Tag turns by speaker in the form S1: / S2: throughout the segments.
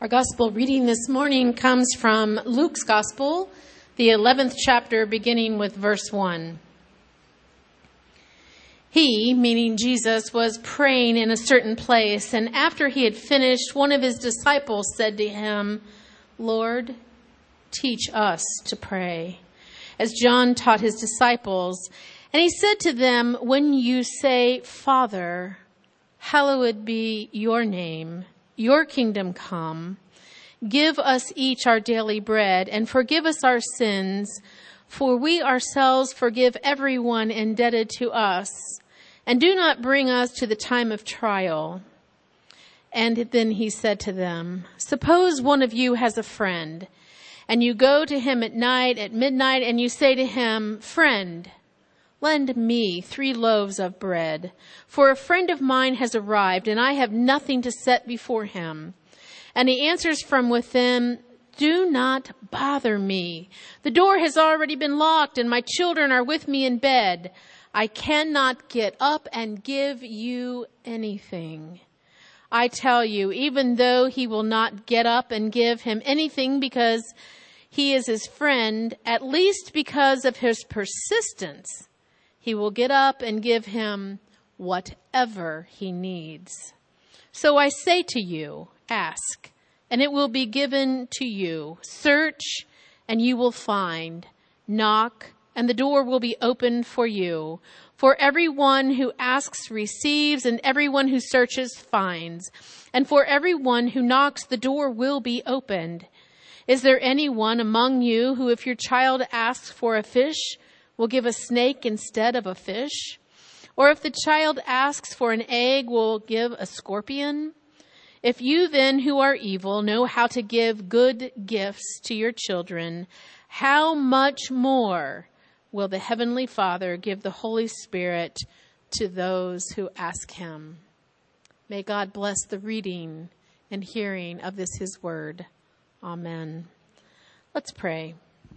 S1: Our gospel reading this morning comes from Luke's gospel, the 11th chapter, beginning with verse 1. He, meaning Jesus, was praying in a certain place, and after he had finished, one of his disciples said to him, "Lord, teach us to pray, as John taught his disciples." And he said to them, "When you say, 'Father, hallowed be your name, your kingdom come. Give us each our daily bread, and forgive us our sins, for we ourselves forgive everyone indebted to us. And do not bring us to the time of trial." And then he said to them, "Suppose one of you has a friend, and you go to him at midnight, and you say to him, 'Friend, lend me 3 loaves of bread, for a friend of mine has arrived, and I have nothing to set before him.' And he answers from within, 'Do not bother me. The door has already been locked, and my children are with me in bed. I cannot get up and give you anything.' I tell you, even though he will not get up and give him anything because he is his friend, at least because of his persistence, he will get up and give him whatever he needs. So I say to you, ask, and it will be given to you. Search, and you will find. Knock, and the door will be opened for you. For everyone who asks receives, and everyone who searches finds. And for everyone who knocks, the door will be opened. Is there anyone among you who, if your child asks for a fish, will give a snake instead of a fish? Or if the child asks for an egg, will give a scorpion? If you then, who are evil, know how to give good gifts to your children, how much more will the Heavenly Father give the Holy Spirit to those who ask him?" May God bless the reading and hearing of this his word. Amen. Let's pray.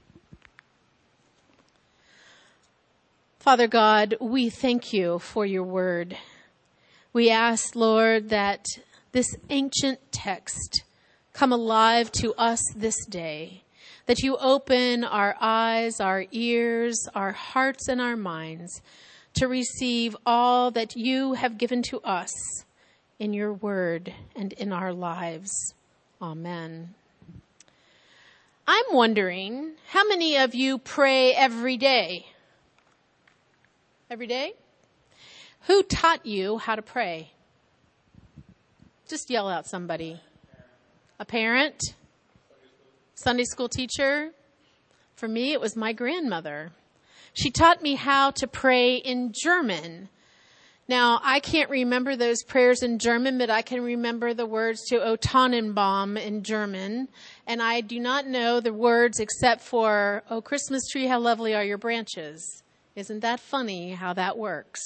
S1: Father God, we thank you for your word. We ask, Lord, that this ancient text come alive to us this day, that you open our eyes, our ears, our hearts, and our minds to receive all that you have given to us in your word and in our lives. Amen. I'm wondering, how many of you pray every day? Every day? Who taught you how to pray? Just yell out somebody. A parent? Sunday school teacher? For me, it was my grandmother. She taught me how to pray in German. Now, I can't remember those prayers in German, but I can remember the words to O Tannenbaum in German. And I do not know the words except for, "Oh, Christmas tree, how lovely are your branches." Isn't that funny how that works?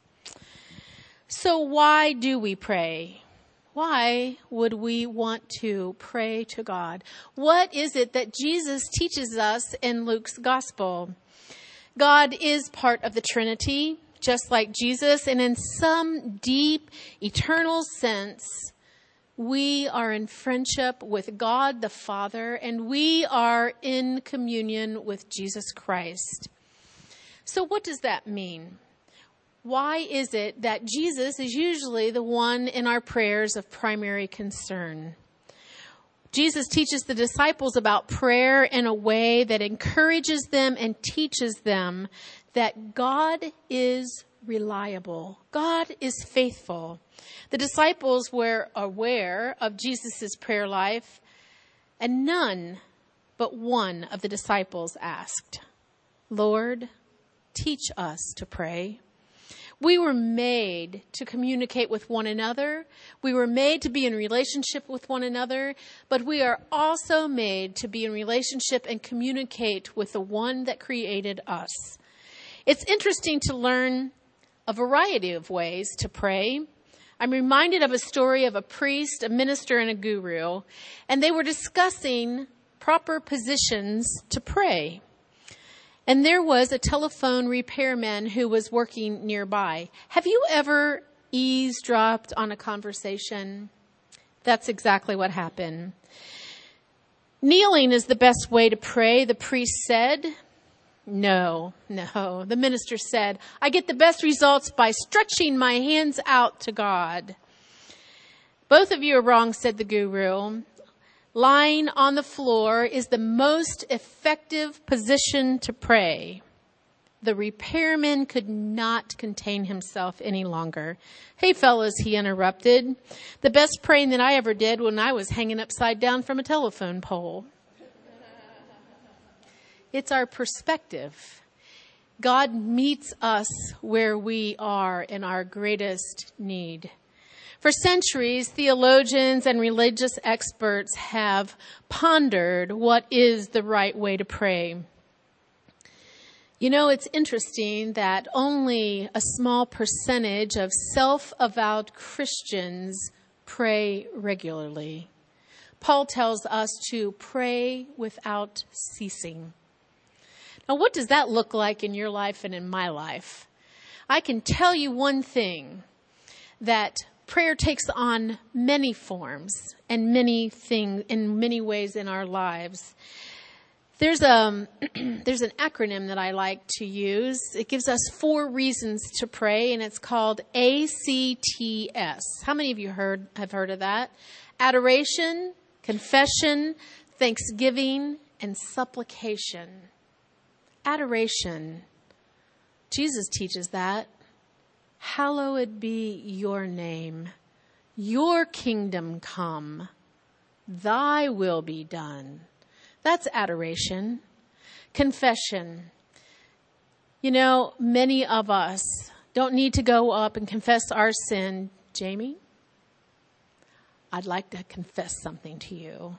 S1: So why do we pray? Why would we want to pray to God? What is it that Jesus teaches us in Luke's gospel? God is part of the Trinity, just like Jesus, and in some deep, eternal sense, we are in friendship with God the Father, and we are in communion with Jesus Christ. So what does that mean? Why is it that Jesus is usually the one in our prayers of primary concern? Jesus teaches the disciples about prayer in a way that encourages them and teaches them that God is reliable. God is faithful. The disciples were aware of Jesus' prayer life, and none but one of the disciples asked, "Lord, teach us to pray." We were made to communicate with one another. We were made to be in relationship with one another, but we are also made to be in relationship and communicate with the one that created us. It's interesting to learn a variety of ways to pray. I'm reminded of a story of a priest, a minister, and a guru, and they were discussing proper positions to pray. And there was a telephone repairman who was working nearby. Have you ever eavesdropped on a conversation? That's exactly what happened. Kneeling is the best way to pray, the priest said. No. The minister said, I get the best results by stretching my hands out to God. Both of you are wrong, said the guru. Lying on the floor is the most effective position to pray. The repairman could not contain himself any longer. Hey, fellas, he interrupted. The best praying that I ever did when I was hanging upside down from a telephone pole. It's our perspective. God meets us where we are in our greatest need. For centuries, theologians and religious experts have pondered what is the right way to pray. You know, it's interesting that only a small percentage of self-avowed Christians pray regularly. Paul tells us to pray without ceasing. Now, what does that look like in your life and in my life? I can tell you one thing, that prayer takes on many forms and many things in many ways in our lives. There's an acronym that I like to use. It gives us 4 reasons to pray, and it's called ACTS. How many of you have heard of that? Adoration, confession, thanksgiving, and supplication. Adoration. Jesus teaches that. Hallowed be your name. Your kingdom come. Thy will be done. That's adoration. Confession. You know, many of us don't need to go up and confess our sin. Jamie, I'd like to confess something to you.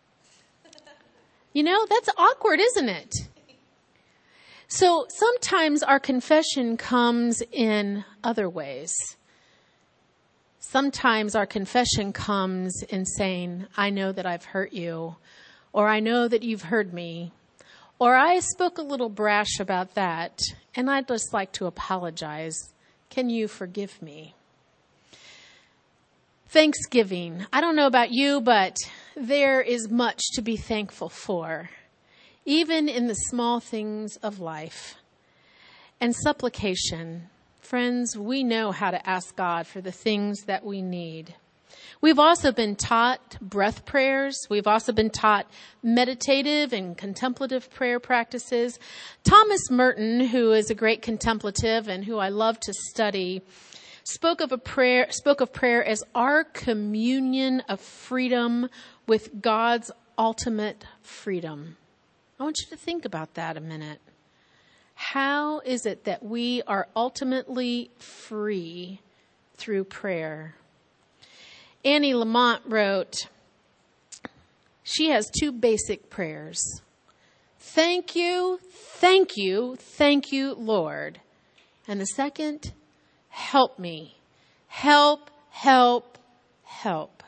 S1: You know, that's awkward, isn't it? So sometimes our confession comes in other ways. Sometimes our confession comes in saying, I know that I've hurt you, or I know that you've heard me, or I spoke a little brash about that, and I'd just like to apologize. Can you forgive me? Thanksgiving. I don't know about you, but there is much to be thankful for, even in the small things of life. And supplication. Friends, we know how to ask God for the things that we need. We've also been taught breath prayers. We've also been taught meditative and contemplative prayer practices. Thomas Merton, who is a great contemplative and who I love to study, spoke of prayer as our communion of freedom with God's ultimate freedom. I want you to think about that a minute. How is it that we are ultimately free through prayer? Annie Lamott wrote, she has 2 basic prayers. Thank you, thank you, thank you, Lord. And the second, help me. Help, help, help.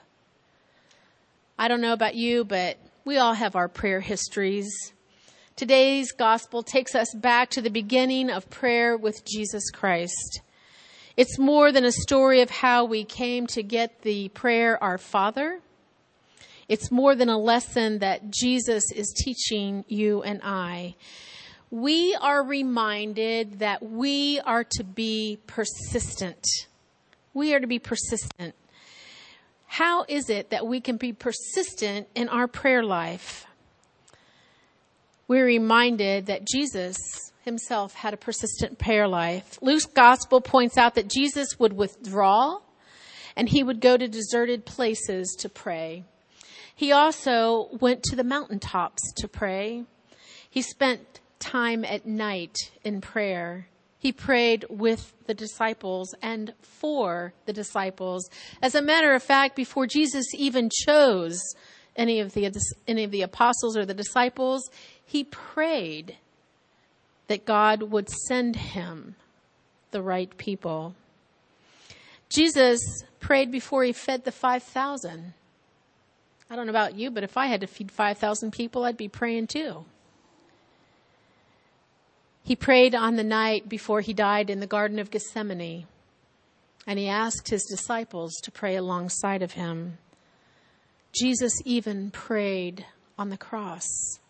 S1: I don't know about you, but we all have our prayer histories. Today's gospel takes us back to the beginning of prayer with Jesus Christ. It's more than a story of how we came to get the prayer, Our Father. It's more than a lesson that Jesus is teaching you and I. We are reminded that we are to be persistent. We are to be persistent. How is it that we can be persistent in our prayer life? We're reminded that Jesus himself had a persistent prayer life. Luke's gospel points out that Jesus would withdraw and he would go to deserted places to pray. He also went to the mountaintops to pray. He spent time at night in prayer. He prayed with the disciples and for the disciples. As a matter of fact, before Jesus even chose any of the apostles or the disciples, he prayed that God would send him the right people. Jesus prayed before he fed the 5,000. I don't know about you, but if I had to feed 5,000 people, I'd be praying too. He prayed on the night before he died in the Garden of Gethsemane, and he asked his disciples to pray alongside of him. Jesus even prayed on the cross.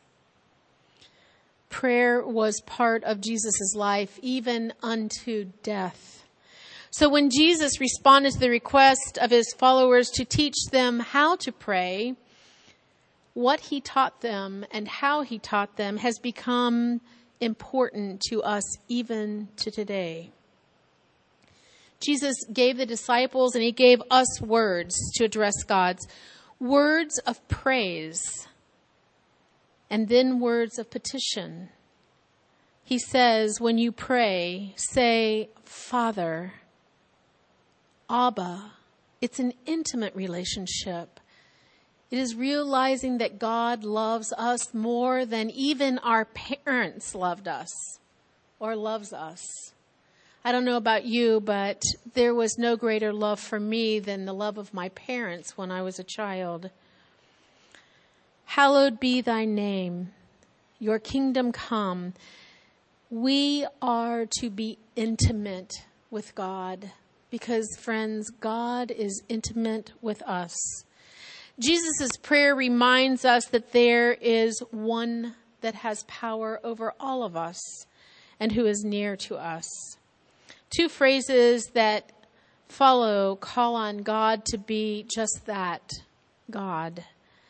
S1: Prayer was part of Jesus' life, even unto death. So when Jesus responded to the request of his followers to teach them how to pray, what he taught them and how he taught them has become important to us even to today. Jesus gave the disciples and he gave us words to address God's words of praise and then words of petition. He says, when you pray, say, Father, Abba. It's an intimate relationship. It is realizing that God loves us more than even our parents loved us or loves us. I don't know about you, but there was no greater love for me than the love of my parents when I was a child. Hallowed be thy name. Your kingdom come. We are to be intimate with God because, friends, God is intimate with us. Jesus' prayer reminds us that there is one that has power over all of us and who is near to us. Two phrases that follow call on God to be just that, God.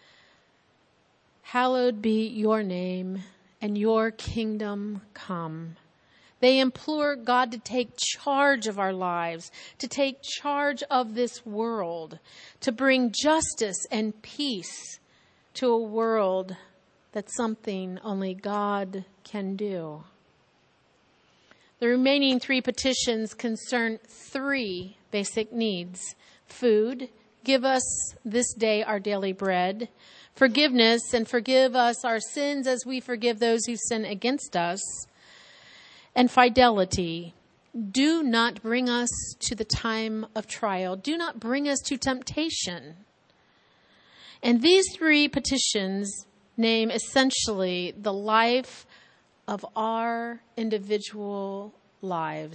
S1: Hallowed be your name and your kingdom come. They implore God to take charge of our lives, to take charge of this world, to bring justice and peace to a world that's something only God can do. The remaining three petitions concern three basic needs. Food, give us this day our daily bread. Forgiveness, and forgive us our sins as we forgive those who sin against us. And fidelity, do not bring us to the time of trial. Do not bring us to temptation. And these three petitions name essentially the life of our individual lives.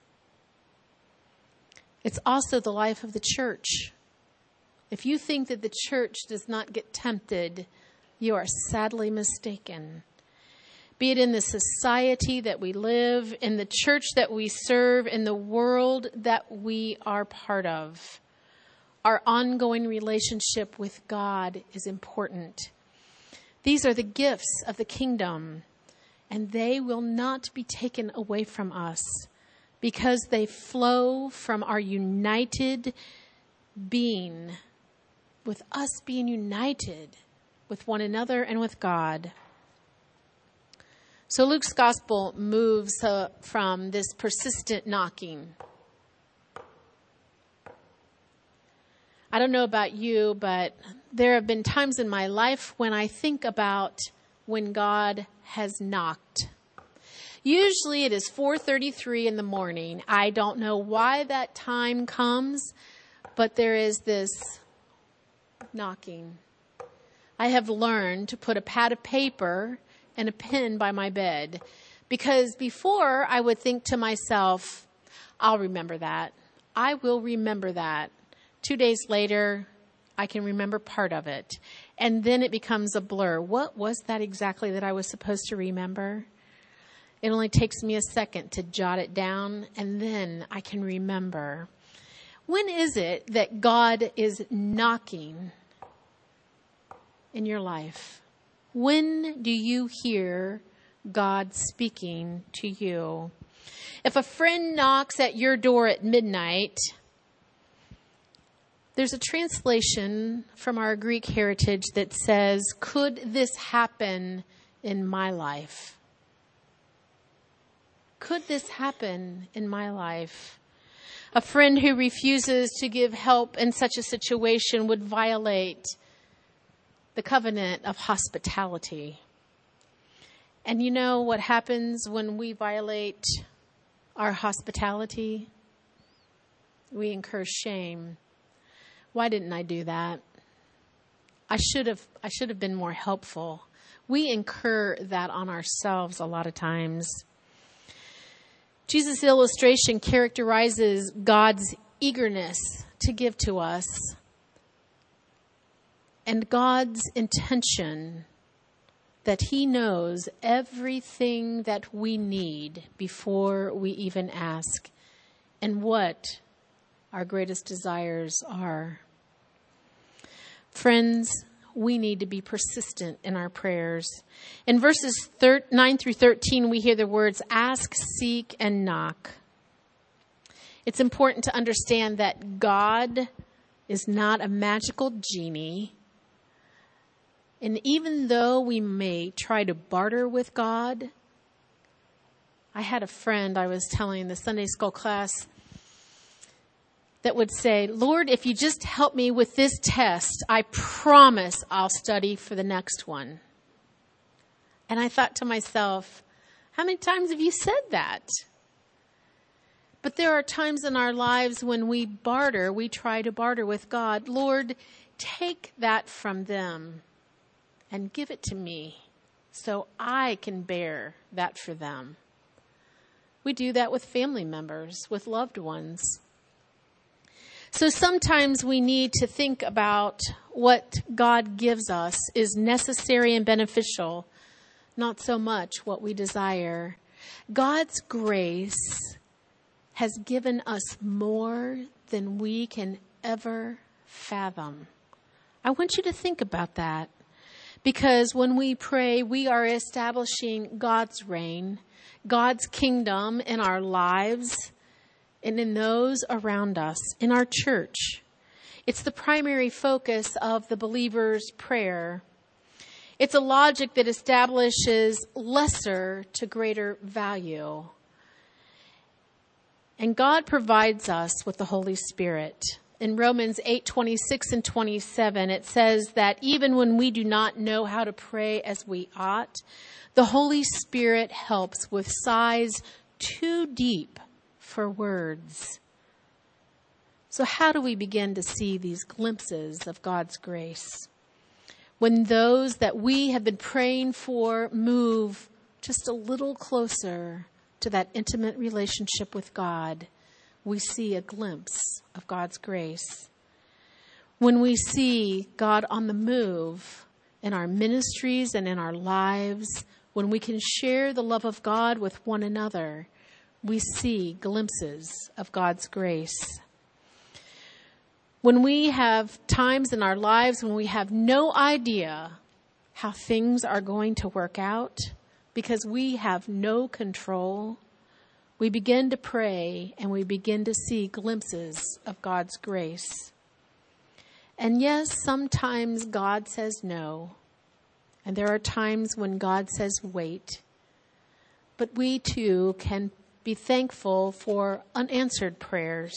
S1: It's also the life of the church. If you think that the church does not get tempted, you are sadly mistaken. Be it in the society that we live, in the church that we serve, in the world that we are part of, our ongoing relationship with God is important. These are the gifts of the kingdom, and they will not be taken away from us because they flow from our united being, with us being united with one another and with God. So Luke's gospel moves from this persistent knocking. I don't know about you, but there have been times in my life when I think about when God has knocked. Usually it is 4:33 in the morning. I don't know why that time comes, but there is this knocking. I have learned to put a pad of paper and a pen by my bed because before I would think to myself, I'll remember that. I will remember that. 2 days later, I can remember part of it. And then it becomes a blur. What was that exactly that I was supposed to remember? It only takes me a second to jot it down, and then I can remember. When is it that God is knocking in your life? When do you hear God speaking to you? If a friend knocks at your door at midnight, there's a translation from our Greek heritage that says, could this happen in my life? Could this happen in my life? A friend who refuses to give help in such a situation would violate the covenant of hospitality. And you know what happens when we violate our hospitality? We incur shame. Why didn't I do that? I should have been more helpful. We incur that on ourselves a lot of times. Jesus' illustration characterizes God's eagerness to give to us. and God's intention that He knows everything that we need before we even ask and what our greatest desires are. Friends, we need to be persistent in our prayers. In verses 9 through 13, we hear the words, ask, seek, and knock. It's important to understand that God is not a magical genie. And even though we may try to barter with God, I had a friend I was telling the Sunday school class that would say, Lord, if you just help me with this test, I promise I'll study for the next one. And I thought to myself, how many times have you said that? But there are times in our lives when we try to barter with God. Lord, take that from them and give it to me so I can bear that for them. We do that with family members, with loved ones. So sometimes we need to think about what God gives us is necessary and beneficial, not so much what we desire. God's grace has given us more than we can ever fathom. I want you to think about that, because when we pray, we are establishing God's reign, God's kingdom in our lives and in those around us, in our church. It's the primary focus of the believer's prayer. It's a logic that establishes lesser to greater value. And God provides us with the Holy Spirit. In Romans 8:26 and 27, it says that even when we do not know how to pray as we ought, the Holy Spirit helps with sighs too deep for words. So how do we begin to see these glimpses of God's grace? When those that we have been praying for move just a little closer to that intimate relationship with God, we see a glimpse of God's grace. When we see God on the move in our ministries and in our lives, when we can share the love of God with one another, we see glimpses of God's grace. When we have times in our lives when we have no idea how things are going to work out because we have no control, we begin to pray and we begin to see glimpses of God's grace. And yes, sometimes God says no. And there are times when God says wait. But we too can be thankful for unanswered prayers.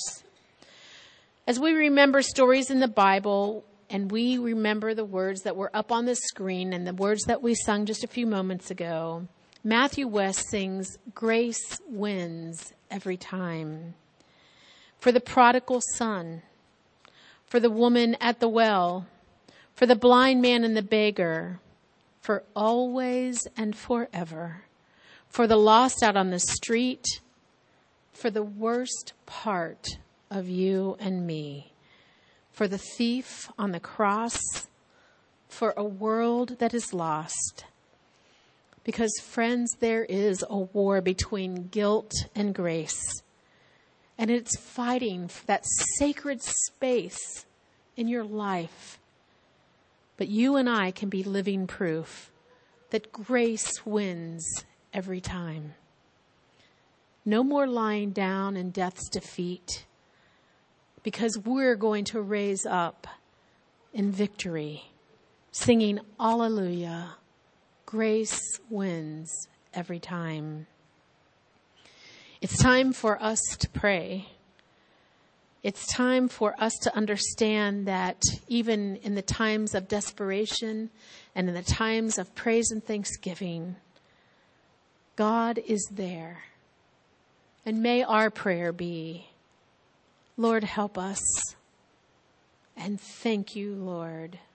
S1: As we remember stories in the Bible, and we remember the words that were up on the screen and the words that we sung just a few moments ago, Matthew West sings, "Grace wins every time." For the prodigal son, for the woman at the well, for the blind man and the beggar, for always and forever, for the lost out on the street, for the worst part of you and me, for the thief on the cross, for a world that is lost. Because, friends, there is a war between guilt and grace. And it's fighting for that sacred space in your life. But you and I can be living proof that grace wins every time. No more lying down in death's defeat, because we're going to raise up in victory, singing Alleluia. Grace wins every time. It's time for us to pray. It's time for us to understand that even in the times of desperation and in the times of praise and thanksgiving, God is there. And may our prayer be, Lord, help us. And thank you, Lord.